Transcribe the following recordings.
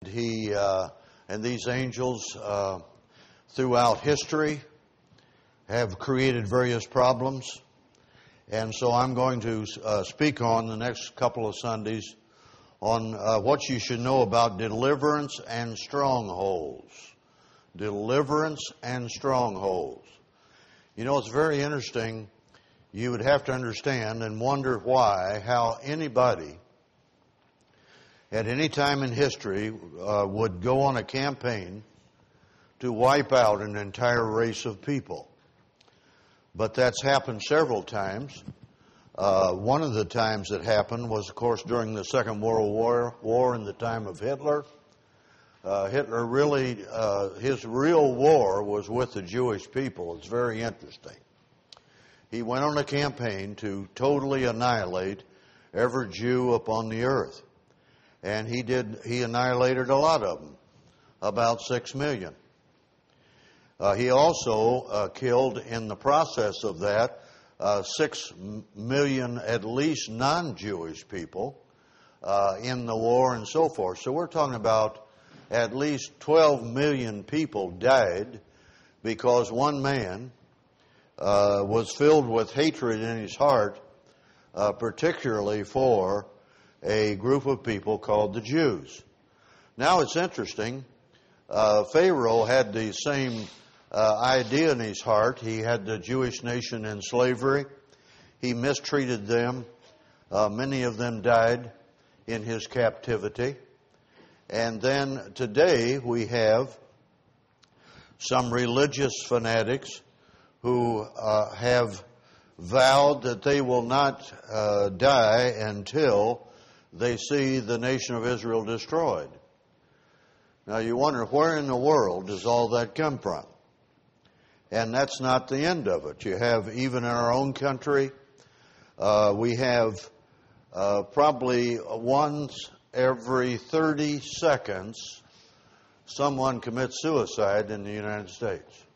He and these angels throughout history have created various problems. And so I'm going to speak on the next couple of Sundays on what you should know about deliverance and strongholds. Deliverance and strongholds. You know, it's very interesting. You would have to understand and wonder how anybody at any time in history would go on a campaign to wipe out an entire race of people. But that's happened several times. One of the times it happened was, of course, during the Second World War in the time of Hitler. Hitler really, his real war was with the Jewish people. It's very interesting. He went on a campaign to totally annihilate every Jew upon the earth. And he annihilated a lot of them, about 6 million. He also killed, in the process of that, 6 million at least non-Jewish people in the war and so forth. So we're talking about at least 12 million people died because one man was filled with hatred in his heart, particularly for a group of people called the Jews. Now it's interesting. Pharaoh had the same idea in his heart. He had the Jewish nation in slavery. He mistreated them. Many of them died in his captivity. And then today we have some religious fanatics who have vowed that they will not die until they see the nation of Israel destroyed. Now you wonder, where in the world does all that come from? And that's not the end of it. You have, even in our own country, we have probably once every 30 seconds someone commits suicide in the United States.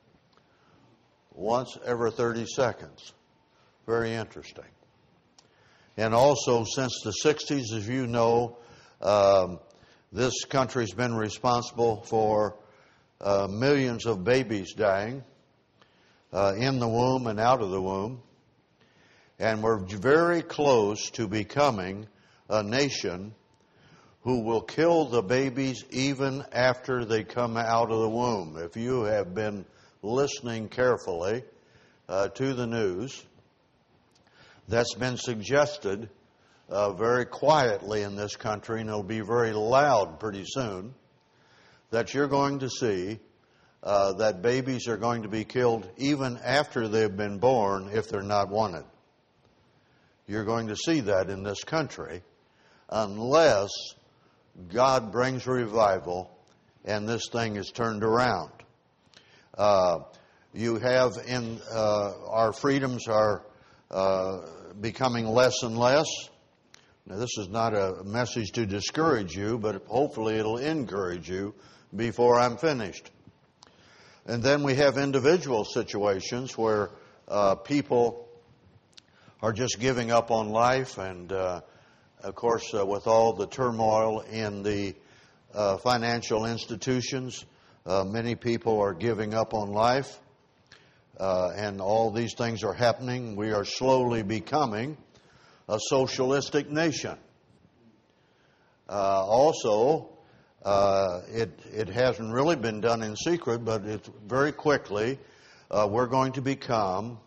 Once every 30 seconds. Very interesting. And also, since the 60s, as you know, this country's been responsible for millions of babies dying in the womb and out of the womb. And we're very close to becoming a nation who will kill the babies even after they come out of the womb. If you have been listening carefully to the news, that's been suggested very quietly in this country, and it'll be very loud pretty soon, that you're going to see that babies are going to be killed even after they've been born if they're not wanted. You're going to see that in this country unless God brings revival and this thing is turned around. You have in our freedoms are becoming less and less. Now, this is not a message to discourage you, but hopefully it'll encourage you before I'm finished. And then we have individual situations where people are just giving up on life. And, of course, with all the turmoil in the financial institutions, many people are giving up on life. And all these things are happening. We are slowly becoming a socialistic nation. Also, it hasn't really been done in secret, but it's very quickly we're going to become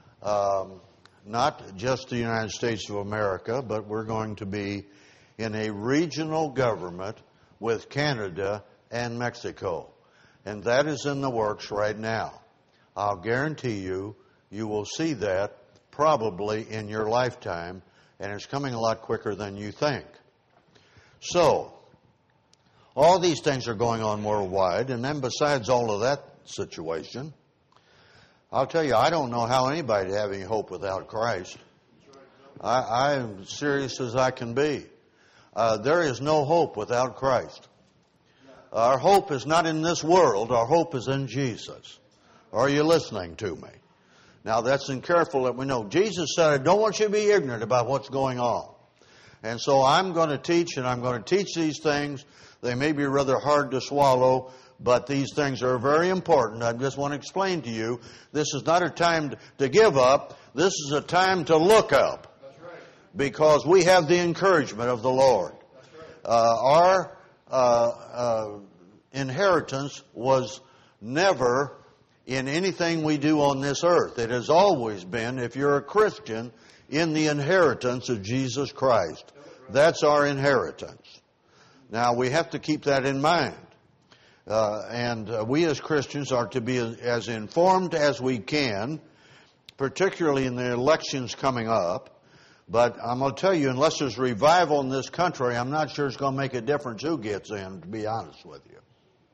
not just the United States of America, but we're going to be in a regional government with Canada and Mexico. And that is in the works right now. I'll guarantee you will see that probably in your lifetime, and it's coming a lot quicker than you think. So, all these things are going on worldwide, and then besides all of that situation, I'll tell you, I don't know how anybody would have any hope without Christ. I am serious as I can be. There is no hope without Christ. Our hope is not in this world. Our hope is in Jesus. Are you listening to me? Now, that's careful that we know. Jesus said, I don't want you to be ignorant about what's going on. And so I'm going to teach, and I'm going to teach these things They may be rather hard to swallow, but these things are very important. I just want to explain to you, this is not a time to give up. This is a time to look up. That's right. Because we have the encouragement of the Lord. That's right. Our inheritance was never in anything we do on this earth. It has always been, if you're a Christian, in the inheritance of Jesus Christ. That's our inheritance. Now, we have to keep that in mind. And we as Christians are to be as informed as we can, particularly in the elections coming up. But I'm going to tell you, unless there's revival in this country, I'm not sure it's going to make a difference who gets in, to be honest with you.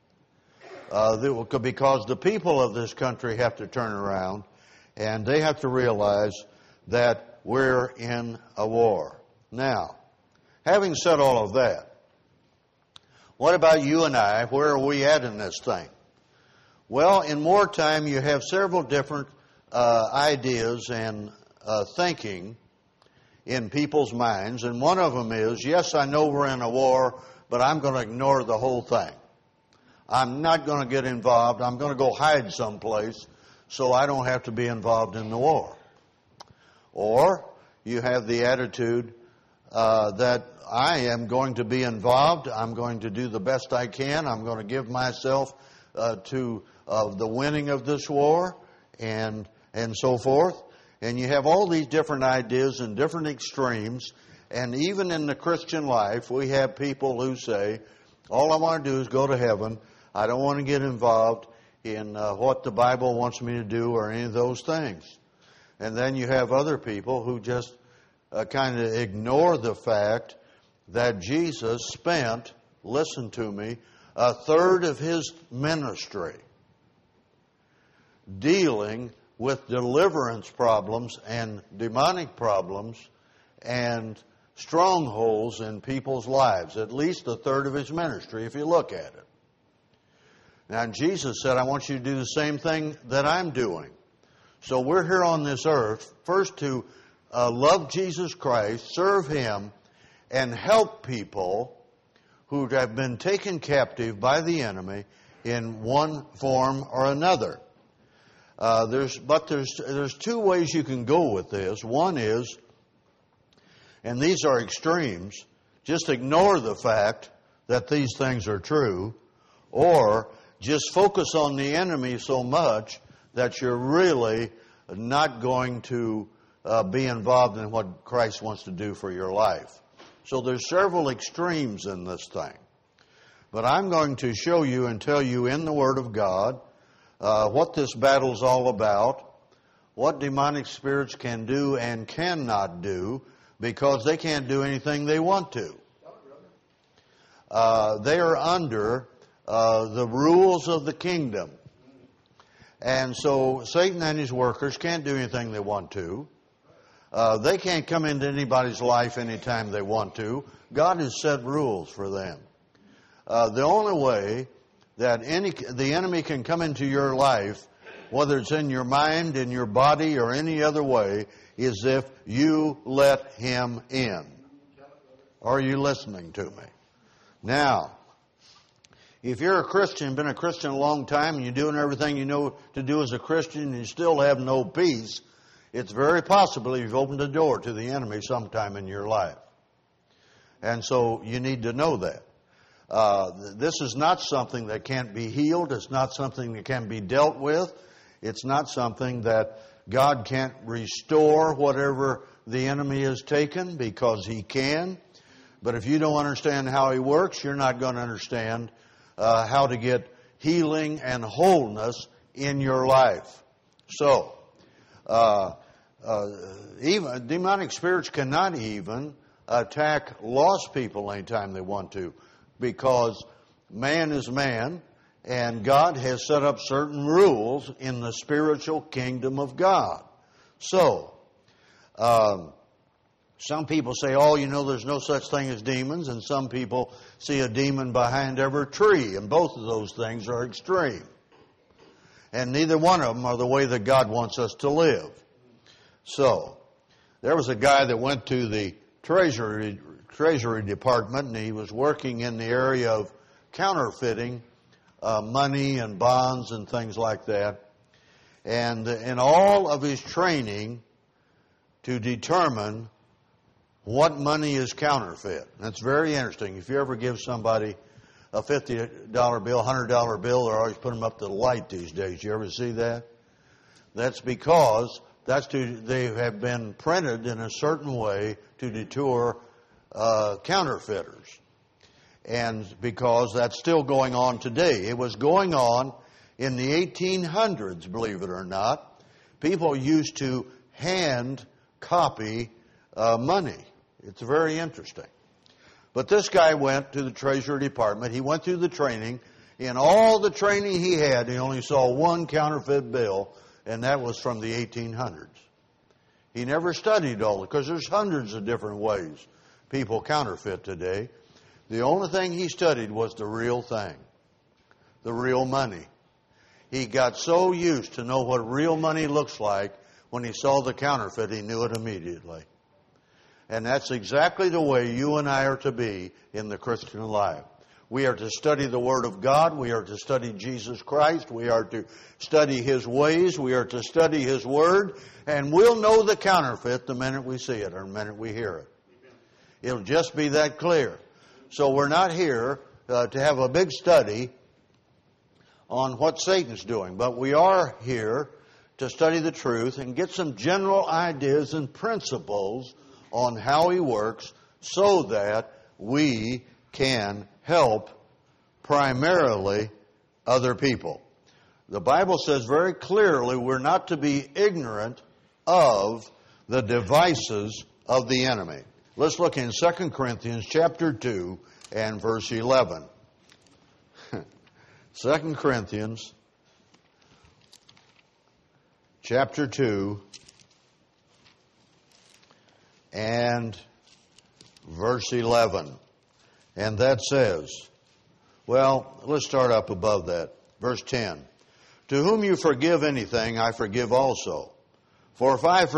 Because the people of this country have to turn around, and they have to realize that we're in a war. Now, having said all of that, what about you and I? Where are we at in this thing? Well, in wartime, you have several different ideas and thinking in people's minds, and one of them is, yes, I know we're in a war, but I'm going to ignore the whole thing. I'm not going to get involved. I'm going to go hide someplace so I don't have to be involved in the war. Or you have the attitude that I am going to be involved. I'm going to do the best I can. I'm going to give myself to the winning of this war and so forth. And you have all these different ideas and different extremes. And even in the Christian life, we have people who say, all I want to do is go to heaven. I don't want to get involved in what the Bible wants me to do or any of those things. And then you have other people who just kind of ignore the fact that Jesus spent, listen to me, a third of his ministry dealing with deliverance problems and demonic problems and strongholds in people's lives. At least a third of his ministry, if you look at it. Now, Jesus said, I want you to do the same thing that I'm doing. So we're here on this earth, first to love Jesus Christ, serve him, and help people who have been taken captive by the enemy in one form or another. There's two ways you can go with this. One is, and these are extremes, just ignore the fact that these things are true, or just focus on the enemy so much that you're really not going to be involved in what Christ wants to do for your life. So there's several extremes in this thing. But I'm going to show you and tell you in the Word of God what this battle's all about, what demonic spirits can do and cannot do, because they can't do anything they want to. They are under the rules of the kingdom. And so Satan and his workers can't do anything they want to. They can't come into anybody's life anytime they want to. God has set rules for them. The only way that the enemy can come into your life, whether it's in your mind, in your body, or any other way, is if you let him in. Are you listening to me? Now, if you're a Christian, been a Christian a long time, and you're doing everything you know to do as a Christian, and you still have no peace, it's very possible you've opened a door to the enemy sometime in your life. And so you need to know that. This is not something that can't be healed. It's not something that can be dealt with. It's not something that God can't restore whatever the enemy has taken, because he can. But if you don't understand how he works, you're not going to understand how to get healing and wholeness in your life. So, even demonic spirits cannot even attack lost people anytime they want to, because man is man, and God has set up certain rules in the spiritual kingdom of God. So, some people say, oh, there's no such thing as demons, and some people see a demon behind every tree, and both of those things are extreme. And neither one of them are the way that God wants us to live. So, there was a guy that went to the Treasury Department, and he was working in the area counterfeiting money and bonds and things like that. And in all of his training to determine what money is counterfeit. That's very interesting. If you ever give somebody a $50 bill, $100 bill, they're always putting them up to the light these days. You ever see that? That's because they have been printed in a certain way to deter counterfeiters. And because that's still going on today. It was going on in the 1800s, believe it or not. People used to hand copy money. It's very interesting. But this guy went to the Treasury Department. He went through the training. In all the training he had, he only saw one counterfeit bill, and that was from the 1800s. He never studied all it, because there's hundreds of different ways people counterfeit today. The only thing he studied was the real thing, the real money. He got so used to know what real money looks like, when he saw the counterfeit, he knew it immediately. And that's exactly the way you and I are to be in the Christian life. We are to study the Word of God. We are to study Jesus Christ. We are to study His ways. We are to study His Word. And we'll know the counterfeit the minute we see it or the minute we hear it. It'll just be that clear. So we're not here to have a big study on what Satan's doing. But we are here to study the truth and get some general ideas and principles on how he works so that we can help primarily other people. The Bible says very clearly we're not to be ignorant of the devices of the enemy. Let's look in 2 Corinthians chapter 2 and verse 11. 2 Corinthians chapter 2 and verse 11. And that says, well, let's start up above that. Verse 10. To whom you forgive anything, I forgive also. For if I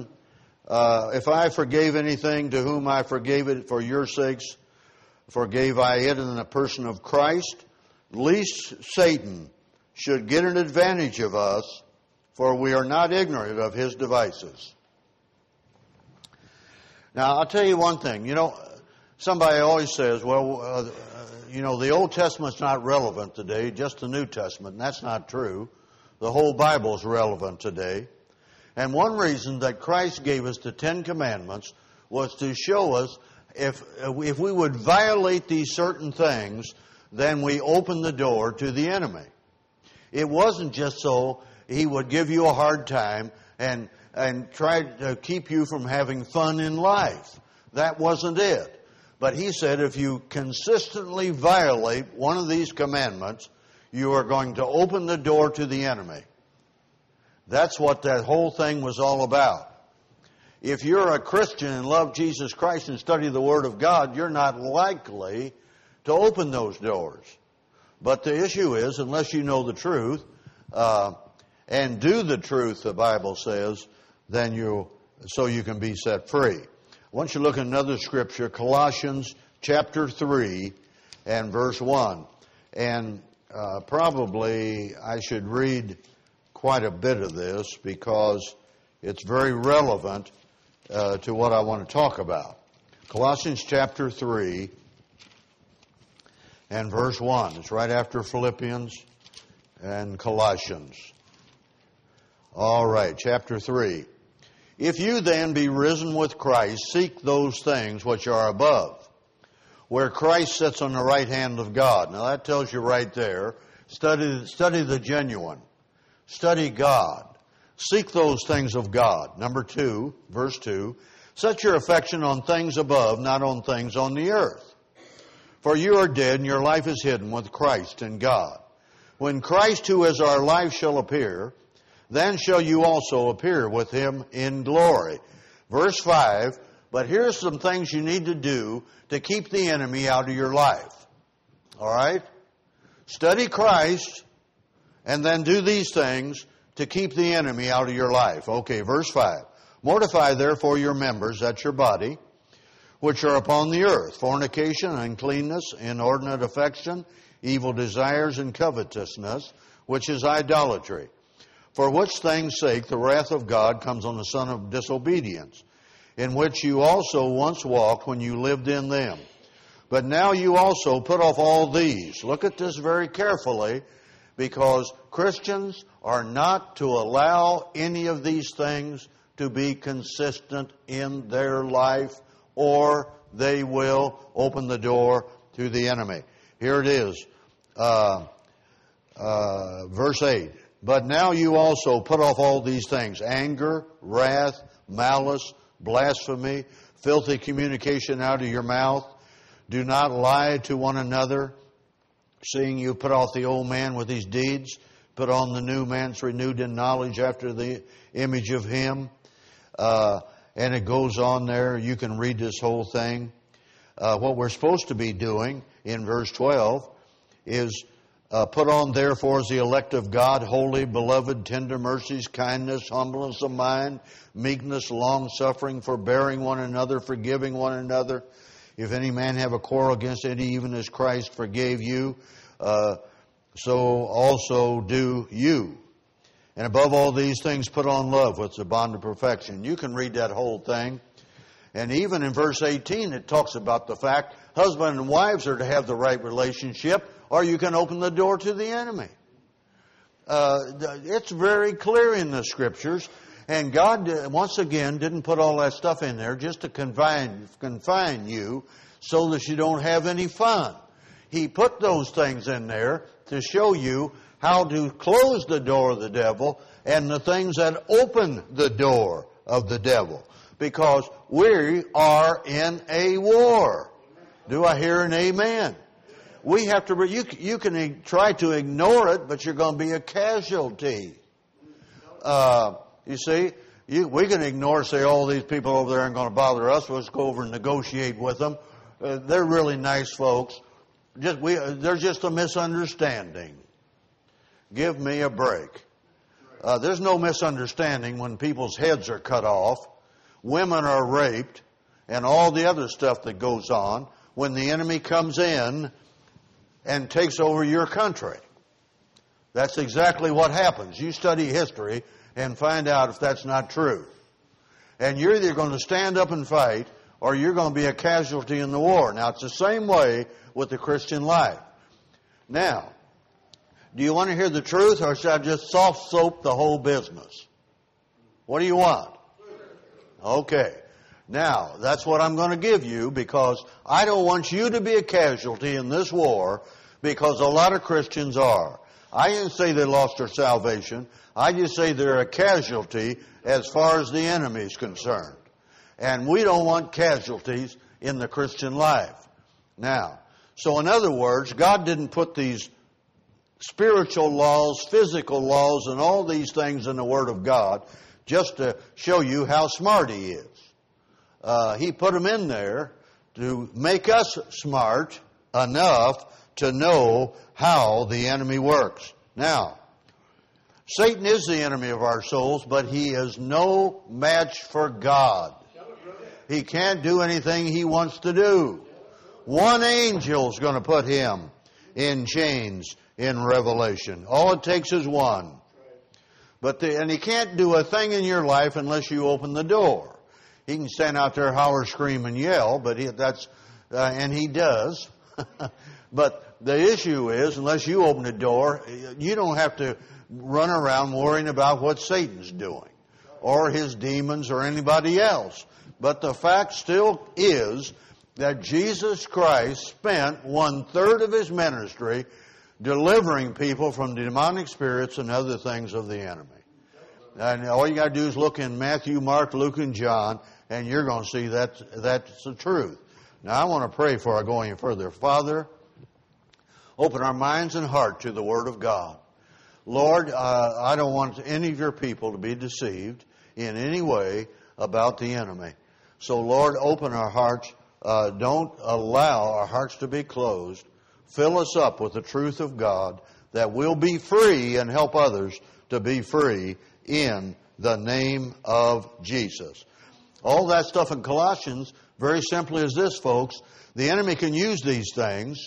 forgave anything to whom I forgave it for your sakes, forgave I it in the person of Christ, lest Satan should get an advantage of us, for we are not ignorant of his devices. Now, I'll tell you one thing. You know, somebody always says, well, the Old Testament's not relevant today, just the New Testament. And that's not true. The whole Bible's relevant today. And one reason that Christ gave us the Ten Commandments was to show us if we would violate these certain things, then we open the door to the enemy. It wasn't just so he would give you a hard time and try to keep you from having fun in life. That wasn't it. But he said if you consistently violate one of these commandments, you are going to open the door to the enemy. That's what that whole thing was all about. If you're a Christian and love Jesus Christ and study the Word of God, you're not likely to open those doors. But the issue is, unless you know the truth and do the truth, the Bible says, then you can be set free. I want you to look at another scripture, Colossians chapter 3 and verse 1. And probably I should read quite a bit of this because it's very relevant to what I want to talk about. Colossians chapter 3 and verse 1. It's right after Philippians and Colossians. All right, chapter 3. If you then be risen with Christ, seek those things which are above, where Christ sits on the right hand of God. Now that tells you right there, study the genuine. Study God. Seek those things of God. Number 2, verse 2, set your affection on things above, not on things on the earth. For you are dead, and your life is hidden with Christ in God. When Christ, who is our life, shall appear, then shall you also appear with him in glory. Verse 5, but here's some things you need to do to keep the enemy out of your life. All right? Study Christ, and then do these things to keep the enemy out of your life. Okay, verse 5. Mortify therefore your members, that's your body, which are upon the earth, fornication, uncleanness, inordinate affection, evil desires, and covetousness, which is idolatry. For which things' sake the wrath of God comes on the son of disobedience, in which you also once walked when you lived in them. But now you also put off all these. Look at this very carefully, because Christians are not to allow any of these things to be consistent in their life, or they will open the door to the enemy. Here it is, verse 8. But now you also put off all these things: anger, wrath, malice, blasphemy, filthy communication out of your mouth. Do not lie to one another, seeing you put off the old man with his deeds, put on the new man renewed in knowledge after the image of him. And it goes on there. You can read this whole thing. What we're supposed to be doing in verse 12 is put on therefore as the elect of God, holy, beloved, tender mercies, kindness, humbleness of mind, meekness, long-suffering, forbearing one another, forgiving one another. If any man have a quarrel against any, even as Christ forgave you, so also do you. And above all these things, put on love, which is the bond of perfection. You can read that whole thing. And even in verse 18, it talks about the fact husband and wives are to have the right relationship, or you can open the door to the enemy. It's very clear in the Scriptures. And God, once again, didn't put all that stuff in there just to confine you so that you don't have any fun. He put those things in there to show you how to close the door of the devil and the things that open the door of the devil. Because we are in a war. Do I hear an amen? We have to, you can try to ignore it, but you're going to be a casualty. You see, we can ignore, say, all these people over there aren't going to bother us. Let's go over and negotiate with them. They're really nice folks. There's just a misunderstanding. Give me a break. There's no misunderstanding when people's heads are cut off, women are raped, and all the other stuff that goes on when the enemy comes in and takes over your country. That's exactly what happens. You study history and find out if that's not true. And you're either going to stand up and fight, or you're going to be a casualty in the war. Now, it's the same way with the Christian life. Now, do you want to hear the truth, or should I just soft soap the whole business? What do you want? Okay. Now, that's what I'm going to give you, because I don't want you to be a casualty in this war, because a lot of Christians are. I didn't say they lost their salvation. I just say they're a casualty as far as the enemy is concerned. And we don't want casualties in the Christian life. Now, so in other words, God didn't put these spiritual laws, physical laws, and all these things in the Word of God just to show you how smart He is. He put them in there to make us smart enough to know how the enemy works. Now, Satan is the enemy of our souls, but he is no match for God. He can't do anything he wants to do. One angel's going to put him in chains in Revelation. All it takes is one. And he can't do a thing in your life unless you open the door. He can stand out there, holler, scream, and yell, but and he does. But the issue is, unless you open the door, you don't have to run around worrying about what Satan's doing, or his demons, or anybody else. But the fact still is that Jesus Christ spent 1/3 of his ministry delivering people from demonic spirits and other things of the enemy. And all you got to do is look in Matthew, Mark, Luke, and John, and you're going to see that's the truth. Now, I want to pray before I go any further. Father, open our minds and heart to the Word of God. Lord, I don't want any of your people to be deceived in any way about the enemy. So, Lord, open our hearts. Don't allow our hearts to be closed. Fill us up with the truth of God, that we'll be free and help others to be free in the name of Jesus. All that stuff in Colossians very simply is this, folks. The enemy can use these things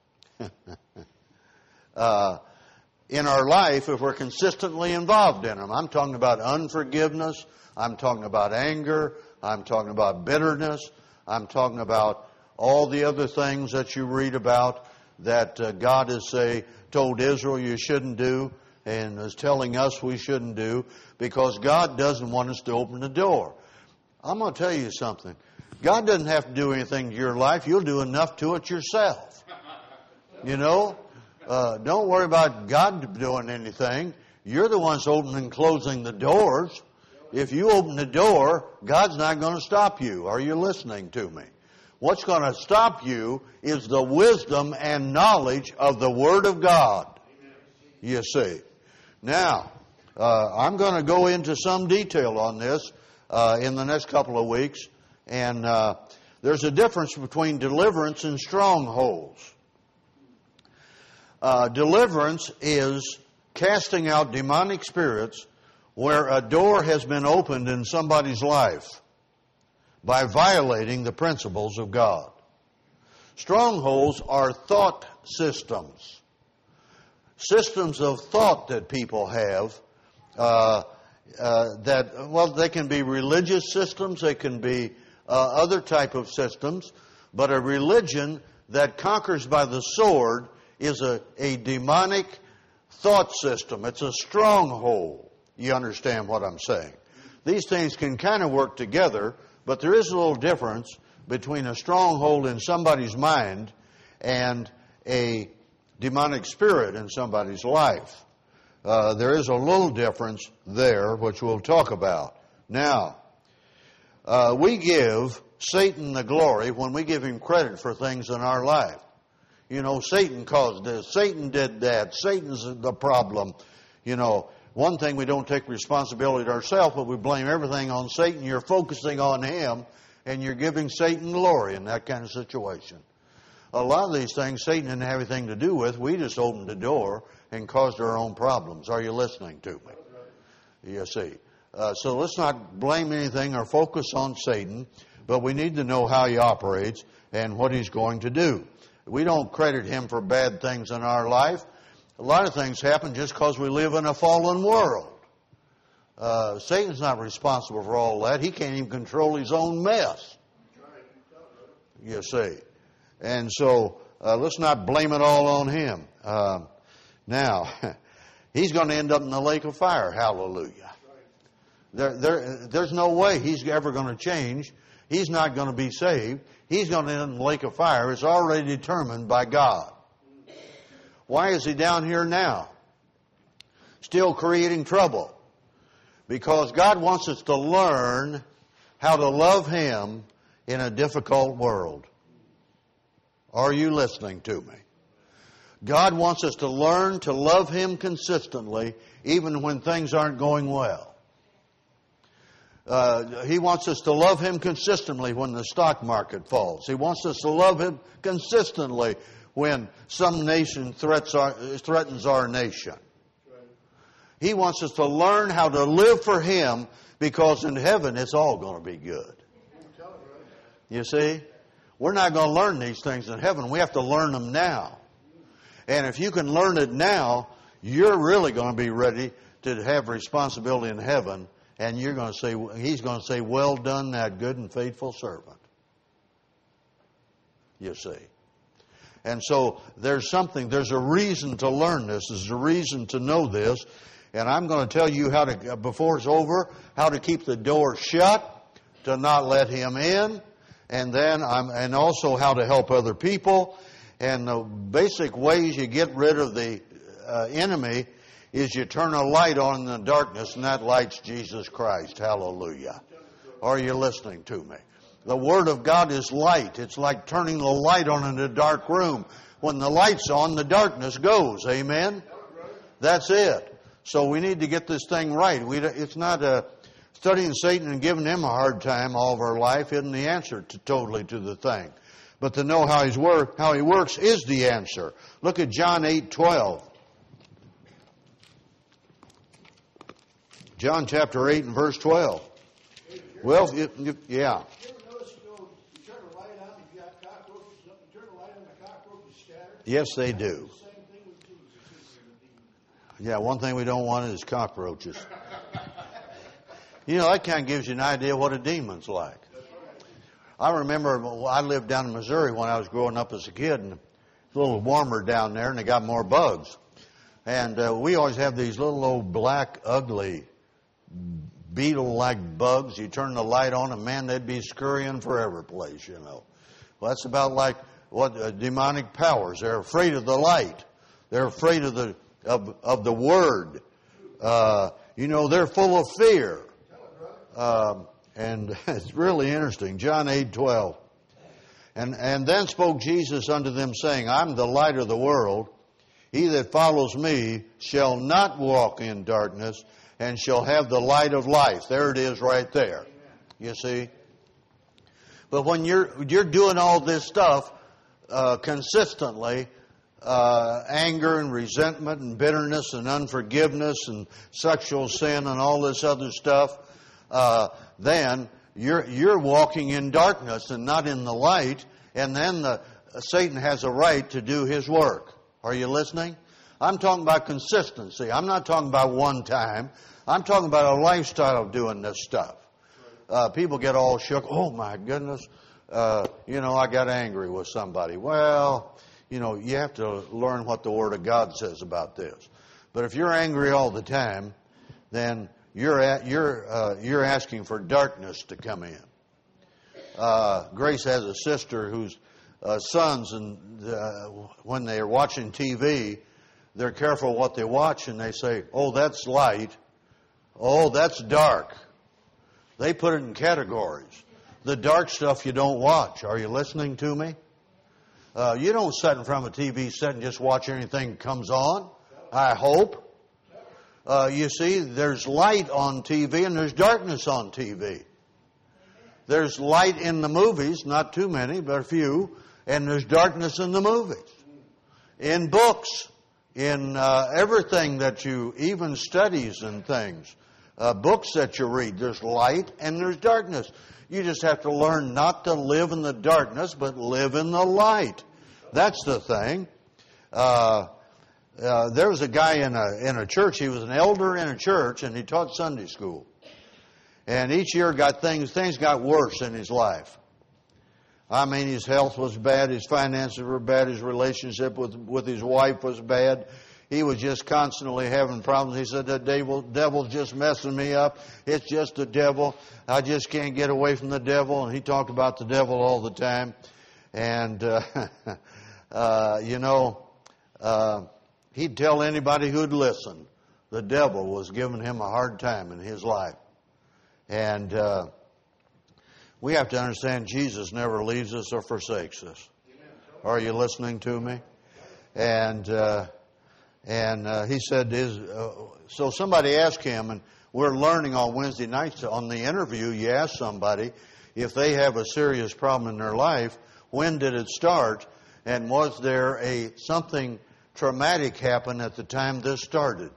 in our life if we're consistently involved in them. I'm talking about unforgiveness. I'm talking about anger. I'm talking about bitterness. I'm talking about all the other things that you read about that God has told Israel you shouldn't do and is telling us we shouldn't do, because God doesn't want us to open the door. I'm going to tell you something. God doesn't have to do anything to your life. You'll do enough to it yourself. You know? Don't worry about God doing anything. You're the ones opening and closing the doors. If you open the door, God's not going to stop you. Are you listening to me? What's going to stop you is the wisdom and knowledge of the Word of God. You see. Now, I'm going to go into some detail on this in the next couple of weeks. And there's a difference between deliverance and strongholds. Deliverance is casting out demonic spirits where a door has been opened in somebody's life by violating the principles of God. Strongholds are thought systems. Systems of thought that people have they can be religious systems, they can be other type of systems, but a religion that conquers by the sword is a demonic thought system. It's a stronghold. You understand what I'm saying? These things can kind of work together, but there is a little difference between a stronghold in somebody's mind and a demonic spirit in somebody's life. There is a little difference there, which we'll talk about. Now, we give Satan the glory when we give him credit for things in our life. You know, Satan caused this, Satan did that, Satan's the problem. You know, one thing, we don't take responsibility ourselves, but we blame everything on Satan. You're focusing on him, and you're giving Satan glory in that kind of situation. A lot of these things Satan didn't have anything to do with. We just opened the door and caused our own problems. Are you listening to me? You see. So let's not blame anything or focus on Satan, but we need to know how he operates and what he's going to do. We don't credit him for bad things in our life. A lot of things happen just because we live in a fallen world. Satan's not responsible for all that. He can't even control his own mess. You see. And so let's not blame it all on him. Now, he's going to end up in the lake of fire. Hallelujah. There's no way he's ever going to change. He's not going to be saved. He's going to end in the lake of fire. It's already determined by God. Why is he down here now? Still creating trouble. Because God wants us to learn how to love him in a difficult world. Are you listening to me? God wants us to learn to love him consistently even when things aren't going well. He wants us to love him consistently when the stock market falls. He wants us to love him consistently when some nation threatens our nation. He wants us to learn how to live for him, because in heaven it's all going to be good. You see? We're not going to learn these things in heaven. We have to learn them now. And if you can learn it now, you're really going to be ready to have responsibility in heaven. And you're going to say, he's going to say, well done, that good and faithful servant. You see. And so there's a reason to learn this. There's a reason to know this. And I'm going to tell you how to, before it's over, how to keep the door shut, to not let him in. And then and also how to help other people. And the basic ways you get rid of the enemy is you turn a light on in the darkness, and that light's Jesus Christ. Hallelujah. Are you listening to me? The Word of God is light. It's like turning the light on in a dark room. When the light's on, the darkness goes. Amen? That's it. So we need to get this thing right. It's not studying Satan and giving him a hard time all of our life isn't the answer totally to the thing. But to know how he works is the answer. Look at John 8:12. John chapter 8 and verse 12. Well, yeah. You ever notice, you Yes, they do. Yeah, one thing we don't want is cockroaches. You know, that kind of gives you an idea what a demon's like. I remember I lived down in Missouri when I was growing up as a kid, and it's a little warmer down there, and they got more bugs. And we always have these little old black, ugly, beetle-like bugs. You turn the light on, and man, they'd be scurrying for every place, you know. Well, that's about like what demonic powers. They're afraid of the light. They're afraid of the Word. You know, they're full of fear. And it's really interesting. John 8:12. And then spoke Jesus unto them, saying, I'm the light of the world. He that follows me shall not walk in darkness, and shall have the light of life. There it is right there. You see? But when you're doing all this stuff consistently, anger and resentment and bitterness and unforgiveness and sexual sin and all this other stuff, then you're walking in darkness and not in the light, and then Satan has a right to do his work. Are you listening? I'm talking about consistency. I'm not talking about one time. I'm talking about a lifestyle of doing this stuff. People get all shook. Oh, my goodness. I got angry with somebody. Well, you have to learn what the Word of God says about this. But if you're angry all the time, then you're asking for darkness to come in. Grace has a sister whose sons, and when they're watching TV, they're careful what they watch, and they say, "Oh, that's light. Oh, that's dark." They put it in categories. The dark stuff you don't watch. Are you listening to me? You don't sit in front of a TV set and just watch anything that comes on. I hope. You see, there's light on TV and there's darkness on TV. There's light in the movies, not too many, but a few, and there's darkness in the movies. In books, in everything that you, even studies and things, books that you read, there's light and there's darkness. You just have to learn not to live in the darkness, but live in the light. That's the thing. There was a guy in a church. He was an elder in a church, and he taught Sunday school. And each year things got worse in his life. I mean, his health was bad, his finances were bad, his relationship with his wife was bad. He was just constantly having problems. He said, the devil's just messing me up. It's just the devil. I just can't get away from the devil. And he talked about the devil all the time. And, he'd tell anybody who'd listen, the devil was giving him a hard time in his life. And we have to understand Jesus never leaves us or forsakes us. Are you listening to me? And he said, so somebody asked him, and we're learning on Wednesday nights on the interview, you ask somebody if they have a serious problem in their life, when did it start? And was there something traumatic happen at the time this started?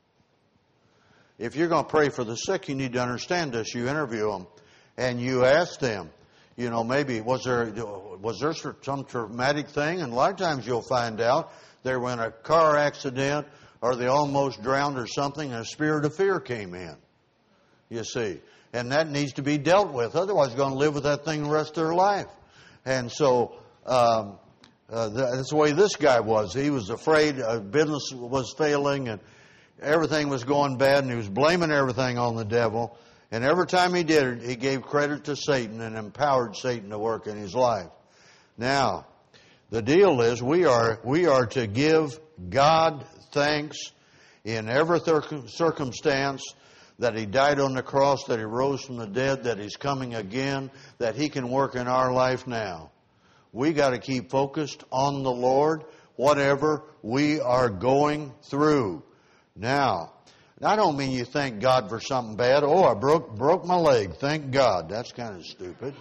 If you're going to pray for the sick, you need to understand this. You interview them and you ask them, maybe was there some traumatic thing? And a lot of times you'll find out they were in a car accident or they almost drowned or something, and a spirit of fear came in. You see. And that needs to be dealt with. Otherwise, they're going to live with that thing the rest of their life. And so that's the way this guy was. He was afraid business was failing and everything was going bad, and he was blaming everything on the devil. And every time he did it, he gave credit to Satan and empowered Satan to work in his life. Now, the deal is we are to give God thanks in every circumstance, that he died on the cross, that he rose from the dead, that he's coming again, that he can work in our life now. We got to keep focused on the Lord, whatever we are going through. Now, I don't mean you thank God for something bad. Oh, I broke my leg. Thank God. That's kind of stupid,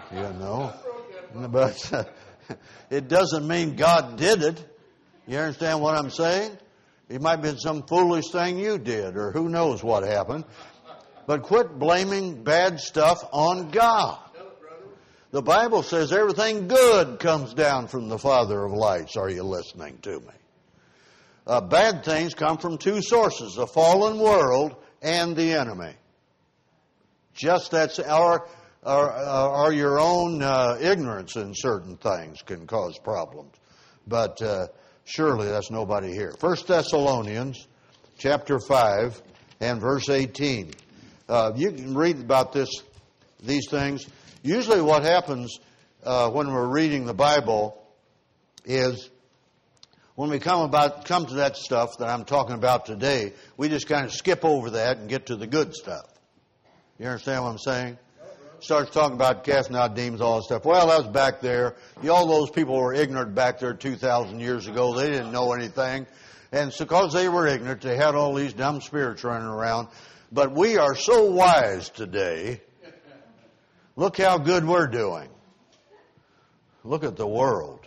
But it doesn't mean God did it. You understand what I'm saying? It might have been some foolish thing you did, or who knows what happened. But quit blaming bad stuff on God. The Bible says everything good comes down from the Father of lights. Are you listening to me? Bad things come from two sources, the fallen world and the enemy. Just that's our your own ignorance in certain things can cause problems. But surely that's nobody here. 1 Thessalonians chapter 5 and verse 18. You can read about these things. Usually what happens when we're reading the Bible is when we come to that stuff that I'm talking about today, we just kind of skip over that and get to the good stuff. You understand what I'm saying? Starts talking about casting out demons, all that stuff. Well, that was back there. All those people were ignorant back there 2,000 years ago. They didn't know anything. And so because they were ignorant, they had all these dumb spirits running around. But we are so wise today. Look how good we're doing. Look at the world.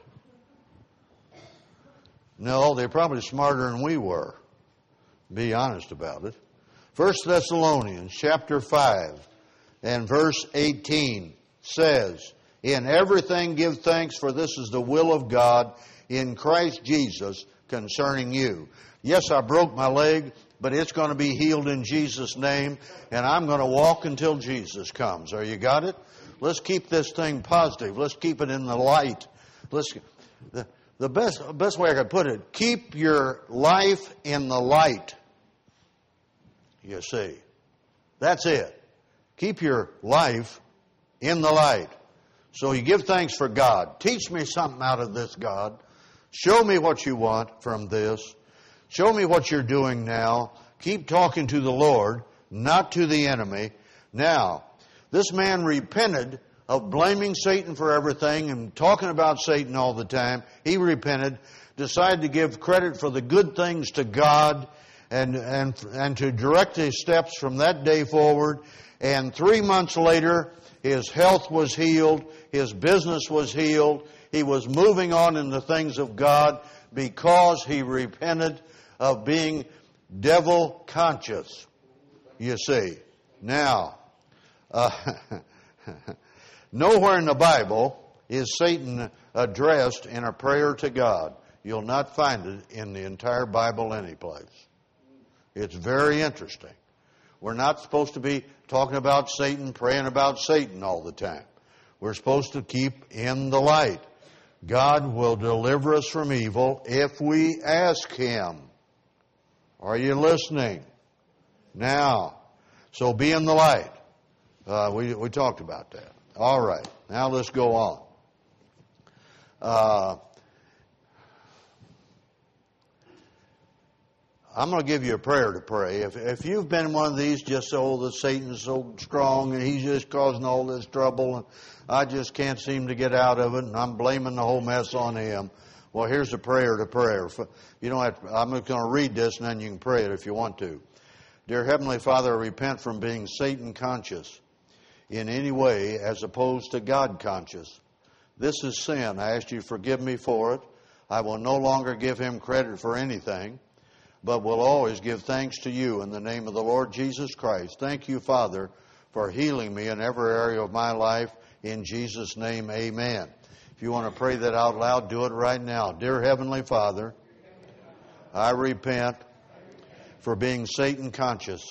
No, they're probably smarter than we were. Be honest about it. 1 Thessalonians chapter 5 and verse 18 says, "In everything give thanks, for this is the will of God in Christ Jesus concerning you." Yes, I broke my leg, but it's going to be healed in Jesus' name, and I'm going to walk until Jesus comes. Are you got it? Let's keep this thing positive. Let's keep it in the light. The best way I could put it, keep your life in the light. You see, that's it. Keep your life in the light. So you give thanks for God. Teach me something out of this, God. Show me what you want from this. Show me what you're doing now. Keep talking to the Lord, not to the enemy. Now, this man repented of blaming Satan for everything and talking about Satan all the time. He repented, decided to give credit for the good things to God and to direct his steps from that day forward. And 3 months later, his health was healed, his business was healed. He was moving on in the things of God because he repented of being devil conscious. You see. Now, nowhere in the Bible is Satan addressed in a prayer to God. You'll not find it in the entire Bible anyplace. It's very interesting. We're not supposed to be talking about Satan, praying about Satan all the time. We're supposed to keep in the light. God will deliver us from evil if we ask Him. Are you listening? Now, so be in the light. We talked about that. All right, now let's go on. I'm going to give you a prayer to pray. If you've been one of these, just that Satan's so strong and he's just causing all this trouble and I just can't seem to get out of it and I'm blaming the whole mess on him. Well, here's a prayer to prayer. You don't have to, I'm just going to read this and then you can pray it if you want to. Dear Heavenly Father, I repent from being Satan conscious in any way as opposed to God conscious. This is sin. I ask you to forgive me for it. I will no longer give him credit for anything, but will always give thanks to you in the name of the Lord Jesus Christ. Thank you, Father, for healing me in every area of my life. In Jesus' name, amen. If you want to pray that out loud, do it right now. Dear Heavenly Father, I repent for being Satan conscious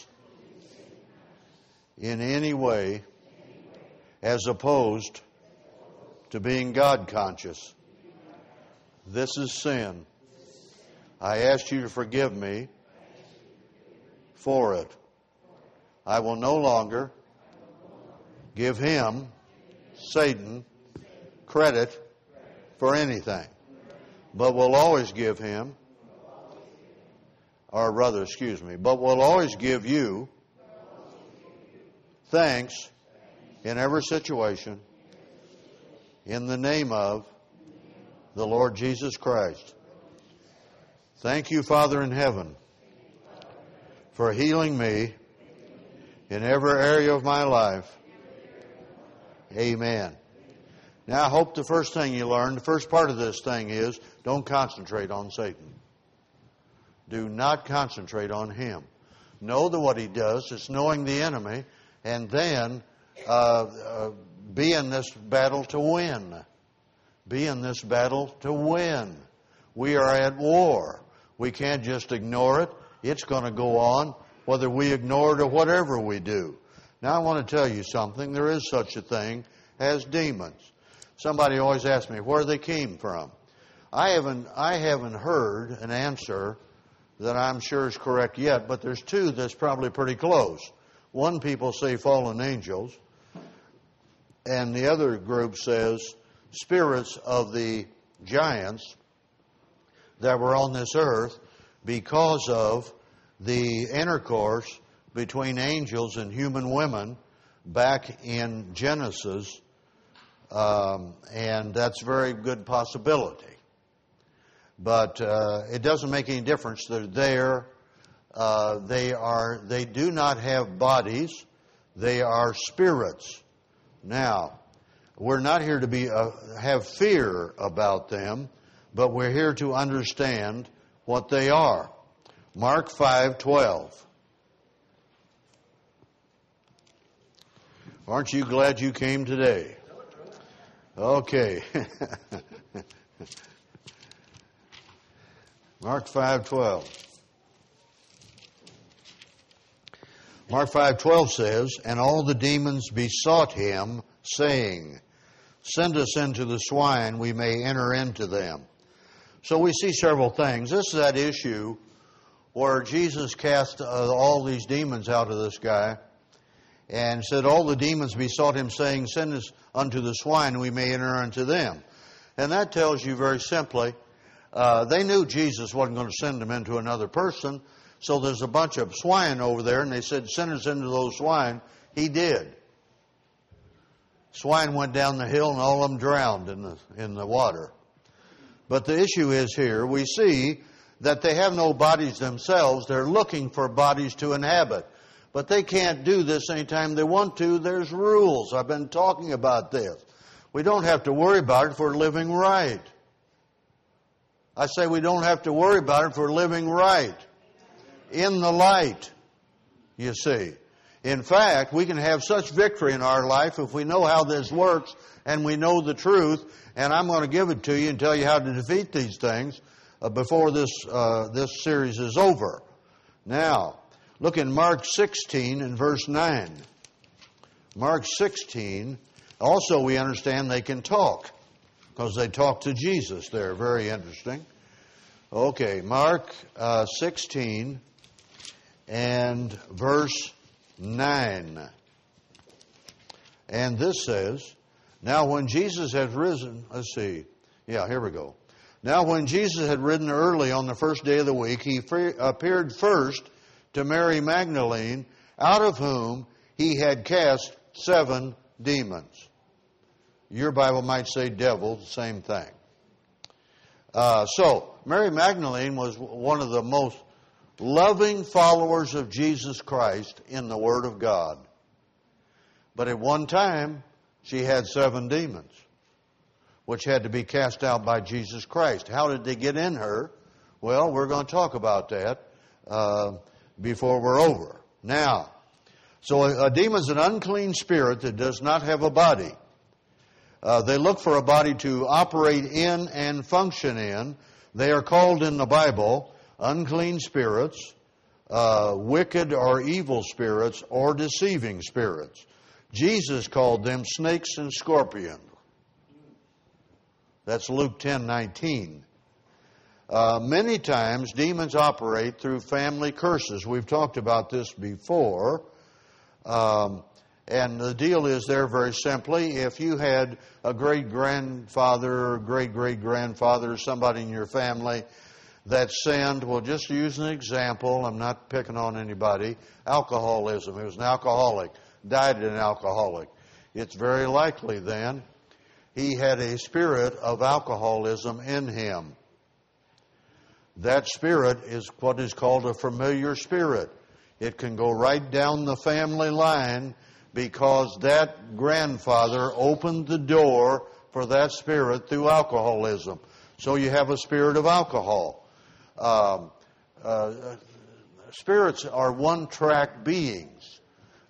in any way as opposed to being God conscious. This is sin. I ask you to forgive me for it. I will no longer give him, Satan, credit for anything, but will always give him, but will always give you thanks in every situation in the name of the Lord Jesus Christ. Thank you, Father in heaven, for healing me in every area of my life. Amen. Now, I hope the first thing you learn, the first part of this thing is, don't concentrate on Satan. Do not concentrate on him. Know that what he does is knowing the enemy, and then be in this battle to win. Be in this battle to win. We are at war. We can't just ignore it. It's going to go on, whether we ignore it or whatever we do. Now, I want to tell you something. There is such a thing as demons. Somebody always asks me where they came from. I haven't heard an answer that I'm sure is correct yet, but there's two that's probably pretty close. One, people say fallen angels, and the other group says spirits of the giants that were on this earth because of the intercourse between angels and human women back in Genesis, and that's a very good possibility. But it doesn't make any difference. They're there. They do not have bodies. They are spirits. Now, we're not here to have fear about them, but we're here to understand what they are. Mark 5:12. Aren't you glad you came today? Okay. Mark 5:12. Mark 5:12 says, "And all the demons besought him, saying, Send us into the swine, we may enter into them." So we see several things. This is that issue where Jesus cast all these demons out of this guy and said, all the demons besought him, saying, Send us unto the swine, we may enter unto them. And that tells you very simply, they knew Jesus wasn't going to send them into another person, so there's a bunch of swine over there, and they said, Send us into those swine. He did. Swine went down the hill, and all of them drowned in the water. But the issue is here, we see that they have no bodies themselves. They're looking for bodies to inhabit. But they can't do this anytime they want to. There's rules. I've been talking about this. We don't have to worry about it if we're living right. I say we don't have to worry about it if we're living right. In the light, you see. In fact, we can have such victory in our life if we know how this works and we know the truth. And I'm going to give it to you and tell you how to defeat these things before this series is over. Now, look in Mark 16 and verse 9. Mark 16, also we understand they can talk because they talk to Jesus there. Very interesting. Okay, Mark 16 and verse 9. And this says, Now when Jesus had risen, here we go. Now when Jesus had risen early on the first day of the week, he appeared first to Mary Magdalene, out of whom he had cast 7 demons. Your Bible might say devils, same thing. So, Mary Magdalene was one of the most loving followers of Jesus Christ in the Word of God. But at one time, she had 7 demons, which had to be cast out by Jesus Christ. How did they get in her? Well, we're going to talk about that before we're over. Now, so a demon is an unclean spirit that does not have a body. They look for a body to operate in and function in. They are called in the Bible unclean spirits, wicked or evil spirits, or deceiving spirits. Jesus called them snakes and scorpions. That's Luke 10:19. Many times demons operate through family curses. We've talked about this before. And the deal is there very simply, if you had a great-grandfather or great-great-grandfather or somebody in your family that sinned, well, just use an example, I'm not picking on anybody, alcoholism. He was an alcoholic, died an alcoholic. It's very likely then he had a spirit of alcoholism in him. That spirit is what is called a familiar spirit. It can go right down the family line because that grandfather opened the door for that spirit through alcoholism. So you have a spirit of alcohol. Spirits are one-track beings.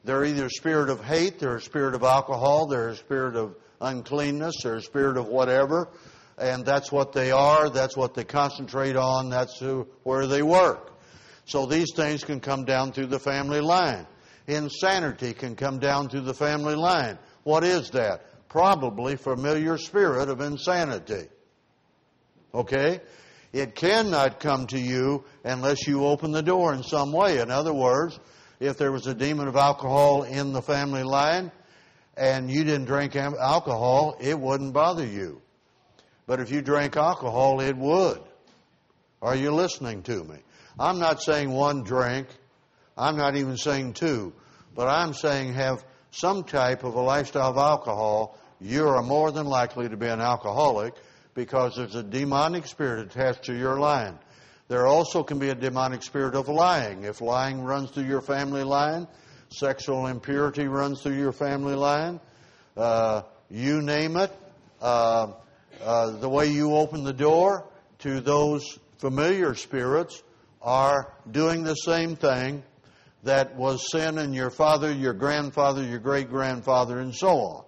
They're either a spirit of hate, they're a spirit of alcohol, they're a spirit of uncleanness, they're a spirit of whatever. And that's what they are, that's what they concentrate on, that's where they work. So these things can come down through the family line. Insanity can come down through the family line. What is that? Probably familiar spirit of insanity. Okay? It cannot come to you unless you open the door in some way. In other words, if there was a demon of alcohol in the family line and you didn't drink alcohol, it wouldn't bother you. But if you drank alcohol, it would. Are you listening to me? I'm not saying one drink. I'm not even saying two. But I'm saying have some type of a lifestyle of alcohol. You are more than likely to be an alcoholic because there's a demonic spirit attached to your line. There also can be a demonic spirit of lying. If lying runs through your family line, sexual impurity runs through your family line, you name it, the way you open the door to those familiar spirits are doing the same thing that was sin in your father, your grandfather, your great-grandfather, and so on.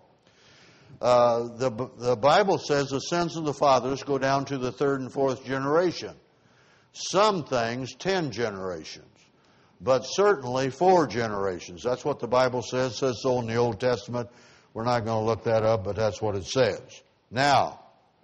The Bible says the sins of the fathers go down to the third and fourth generation. Some things 10 generations, but certainly 4 generations. That's what the Bible says. It says so in the Old Testament. We're not going to look that up, but that's what it says. Now,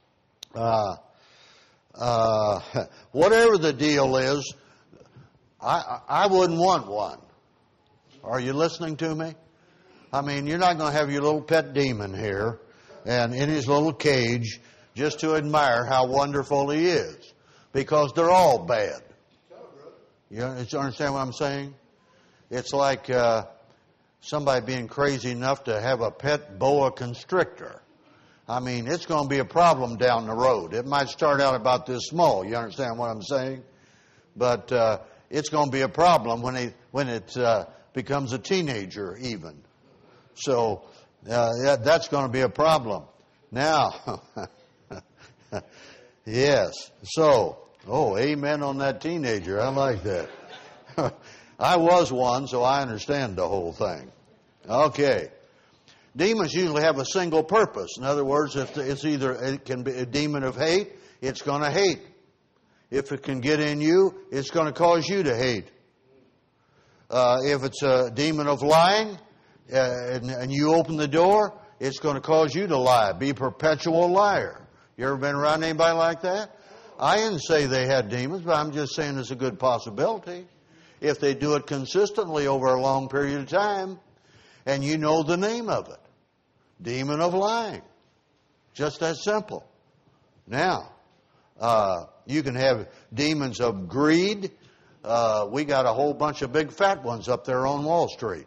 whatever the deal is, I wouldn't want one. Are you listening to me? I mean, you're not going to have your little pet demon here and in his little cage just to admire how wonderful he is, because they're all bad. You understand what I'm saying? It's like somebody being crazy enough to have a pet boa constrictor. I mean, it's going to be a problem down the road. It might start out about this small. You understand what I'm saying? But it's going to be a problem when it becomes a teenager even. So that's going to be a problem. Now, yes. So, amen on that teenager. I like that. I was one, so I understand the whole thing. Okay. Demons usually have a single purpose. In other words, if it can be a demon of hate, it's going to hate. If it can get in you, it's going to cause you to hate. If it's a demon of lying, and you open the door, it's going to cause you to lie. Be a perpetual liar. You ever been around anybody like that? I didn't say they had demons, but I'm just saying it's a good possibility. If they do it consistently over a long period of time, and you know the name of it. Demon of lying. Just that simple. Now, you can have demons of greed. We got a whole bunch of big fat ones up there on Wall Street.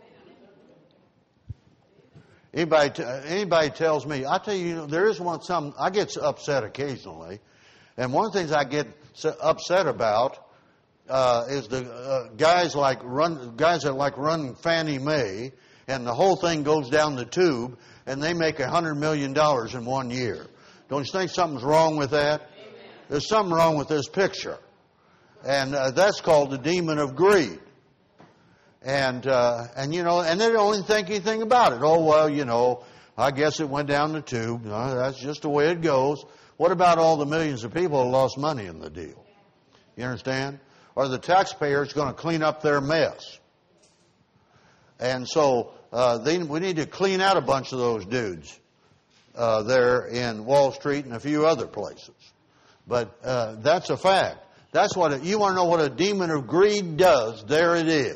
Anybody tells me, I tell you, there is I get upset occasionally. And one of the things I get upset about is the guys that like run Fannie Mae, and the whole thing goes down the tube, and they make $100 million in 1 year. Don't you think something's wrong with that? Amen. There's something wrong with this picture. And that's called the demon of greed. And they don't even think anything about it. Oh, well, I guess it went down the tube. No, that's just the way it goes. What about all the millions of people who lost money in the deal? You understand? Or the taxpayers going to clean up their mess? And so we need to clean out a bunch of those dudes there in Wall Street and a few other places. But that's a fact. That's what you want to know what a demon of greed does. There it is.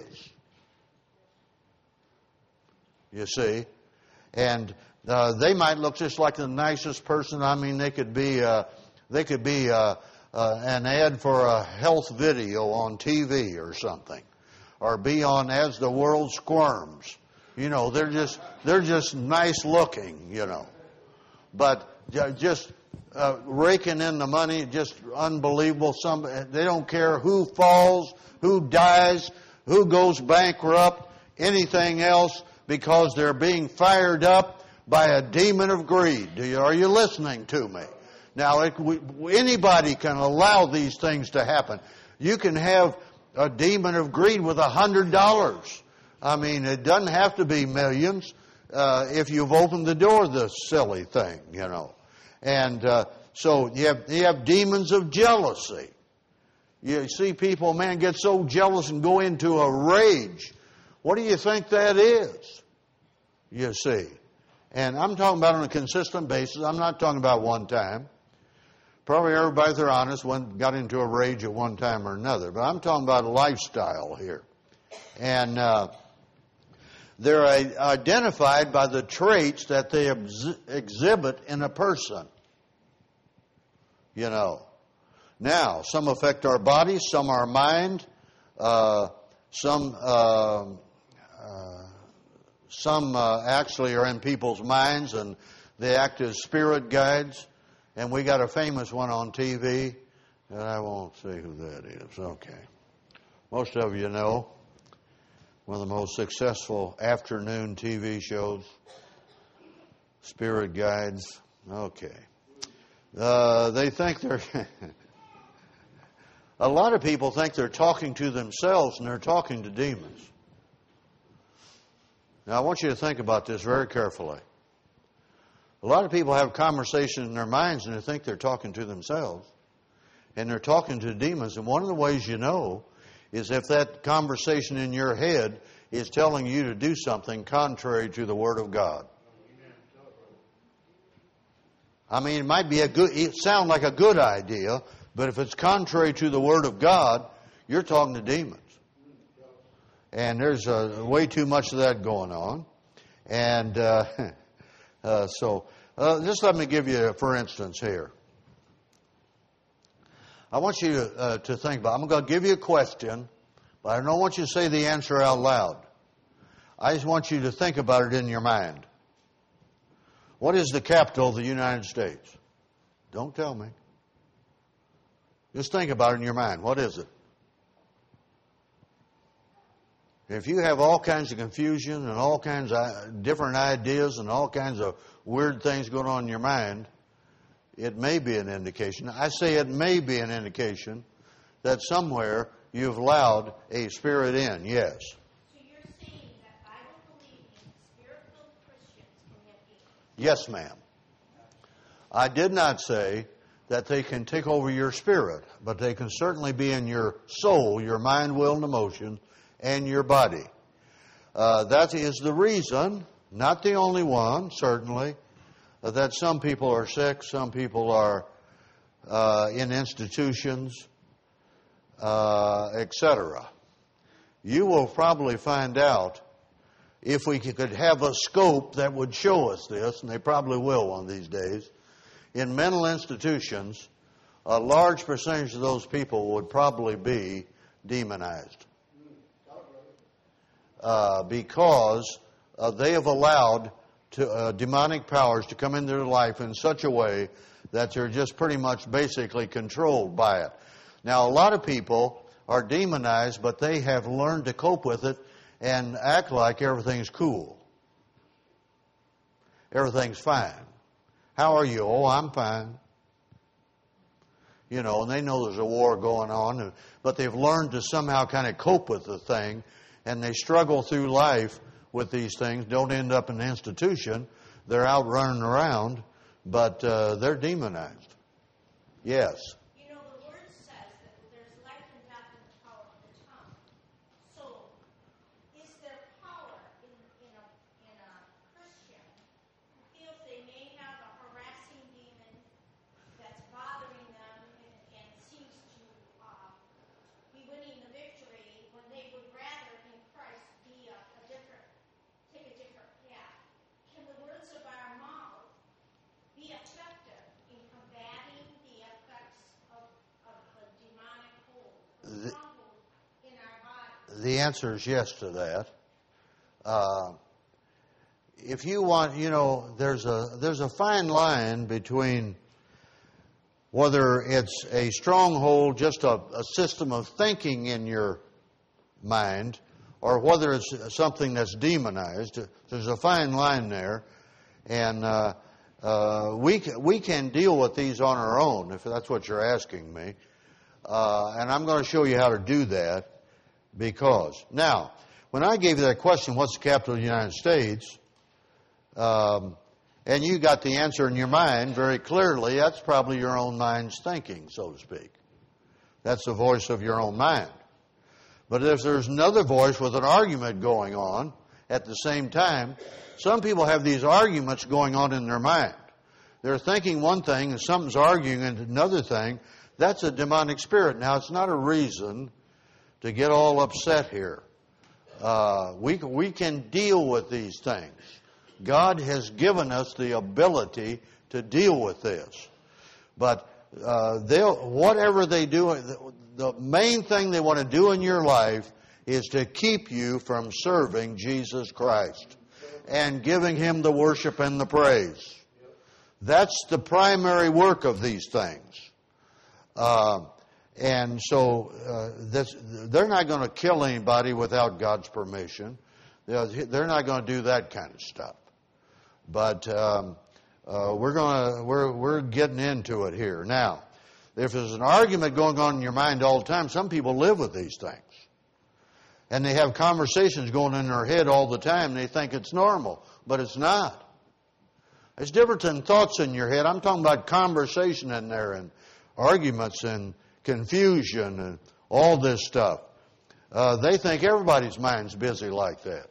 You see, and they might look just like the nicest person. I mean, they could be an ad for a health video on TV or something, or be on As the World Squirms. They're just nice looking. But just raking in the money, just unbelievable. They don't care who falls, who dies, who goes bankrupt, anything else, because they're being fired up by a demon of greed. Are you listening to me? Now, anybody can allow these things to happen. You can have a demon of greed with $100. I mean, it doesn't have to be millions if you've opened the door to this silly thing, you know. And so you have demons of jealousy. You see people, man, get so jealous and go into a rage. What do you think that is? You see. And I'm talking about on a consistent basis. I'm not talking about one time. Probably everybody, if they're honest, got into a rage at one time or another. But I'm talking about a lifestyle here. And they're identified by the traits that they exhibit in a person. You know. Now, some affect our body, some our mind, some actually are in people's minds, and they act as spirit guides. And we got a famous one on TV, and I won't say who that is. Okay. Most of you know. One of the most successful afternoon TV shows. Spirit guides. Okay. They think they're... A lot of people think they're talking to themselves, and they're talking to demons. Now, I want you to think about this very carefully. A lot of people have conversations in their minds and they think they're talking to themselves. And they're talking to demons. And one of the ways you know is if that conversation in your head is telling you to do something contrary to the Word of God. I mean, it might be it sound like a good idea, but if it's contrary to the Word of God, you're talking to demons. And there's way too much of that going on. And so just let me give you, for instance, here. I want you to think about it. I'm going to give you a question, but I don't want you to say the answer out loud. I just want you to think about it in your mind. What is the capital of the United States? Don't tell me. Just think about it in your mind. What is it? If you have all kinds of confusion and all kinds of different ideas and all kinds of weird things going on in your mind, it may be an indication. I say it may be an indication that somewhere you've allowed a spirit in. Yes. So you're saying that Bible-believing, spirit-filled Christians can get healed? Yes, ma'am. I did not say that they can take over your spirit, but they can certainly be in your soul, your mind, will, and emotion, and your body. That is the reason, not the only one, certainly, that some people are sick, some people are in institutions, etc. You will probably find out if we could have a scope that would show us this, and they probably will one of these days. In mental institutions, a large percentage of those people would probably be demonized. Because they have allowed demonic powers to come into their life in such a way that they're just pretty much basically controlled by it. Now, a lot of people are demonized, but they have learned to cope with it and act like everything's cool. Everything's fine. How are you? Oh, I'm fine. You know, and they know there's a war going on, but they've learned to somehow kind of cope with the thing, and they struggle through life with these things, don't end up in an institution. They're out running around, but they're demonized. Yes. You know, the Word says that there's life and death in the power of the tongue. So, is there power in a Christian who feels they may have a harassing demon that's bothering them and seems to be winning the victory when they would rather in Christ be take a different path? Can the words of our mouth be effective in combating the effects of the demonic hold, the stronghold in our body? The answer is yes to that. If you want, you know, there's a fine line between whether it's a stronghold, just a system of thinking in your mind, or whether it's something that's demonized. There's a fine line there, and we can deal with these on our own, if that's what you're asking me. And I'm going to show you how to do that, because now, when I gave you that question, what's the capital of the United States, and you got the answer in your mind very clearly, that's probably your own mind's thinking, so to speak. That's the voice of your own mind. But if there's another voice with an argument going on at the same time, some people have these arguments going on in their mind. They're thinking one thing and something's arguing another thing. That's a demonic spirit. Now, it's not a reason to get all upset here. We can deal with these things. God has given us the ability to deal with this. But whatever they do, the main thing they want to do in your life is to keep you from serving Jesus Christ and giving Him the worship and the praise. That's the primary work of these things. And so they're not going to kill anybody without God's permission. They're not going to do that kind of stuff. But we're getting into it here now. If there's an argument going on in your mind all the time, some people live with these things, and they have conversations going in their head all the time. And they think it's normal, but it's not. It's different than thoughts in your head. I'm talking about conversation in there, and arguments, and confusion, and all this stuff. They think everybody's mind's busy like that.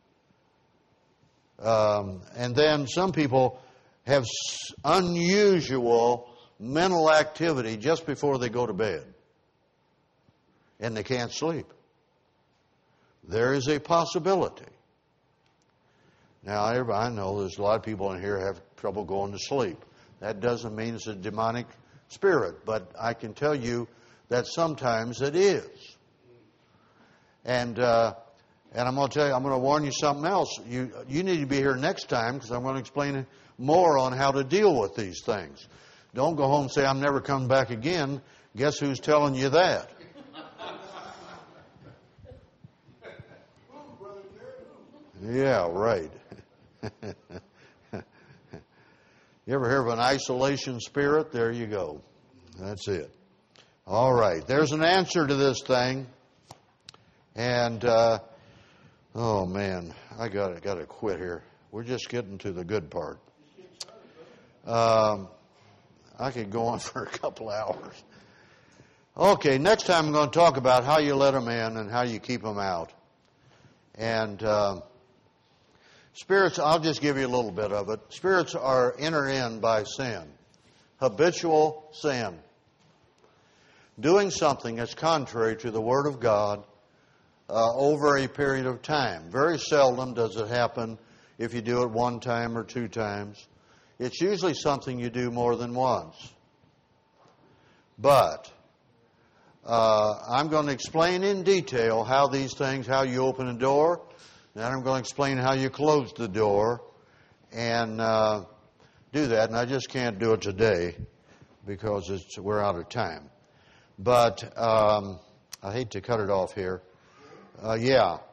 And then some people have unusual mental activity just before they go to bed, and they can't sleep. There is a possibility. Now, I know there's a lot of people in here have trouble going to sleep. That doesn't mean it's a demonic spirit, but I can tell you that sometimes it is. And I'm going to tell you, I'm going to warn you something else. You need to be here next time, because I'm going to explain more on how to deal with these things. Don't go home and say, I'm never coming back again. Guess who's telling you that? Yeah, right. You ever hear of an isolation spirit? There you go. That's it. All right. There's an answer to this thing. And, oh man, I gotta quit here. We're just getting to the good part. I could go on for a couple hours. Okay, next time I'm going to talk about how you let them in and how you keep them out. And spirits, I'll just give you a little bit of it. Spirits are entered in by sin, habitual sin. Doing something that's contrary to the Word of God over a period of time. Very seldom does it happen if you do it one time or two times. It's usually something you do more than once. But I'm going to explain in detail how these things, how you open a door. Then I'm going to explain how you close the door and do that. And I just can't do it today because we're out of time. But I hate to cut it off here. Yeah.